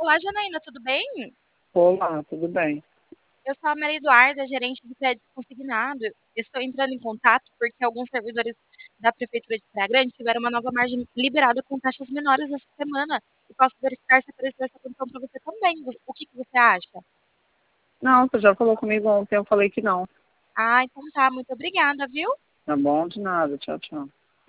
Olá, Janaína, tudo bem? Olá, tudo bem? Eu sou a Maria Eduarda, gerente de crédito consignado. Estou entrando em contato porque alguns servidores da Prefeitura de Praia Grande tiveram uma nova margem liberada com taxas menores essa semana. E posso verificar se apareceu essa condição para você também. O que que você acha? Não, você já falou comigo ontem, eu falei que não. Ah, então tá. Muito obrigada, viu? Tá bom? De nada. Tchau, tchau.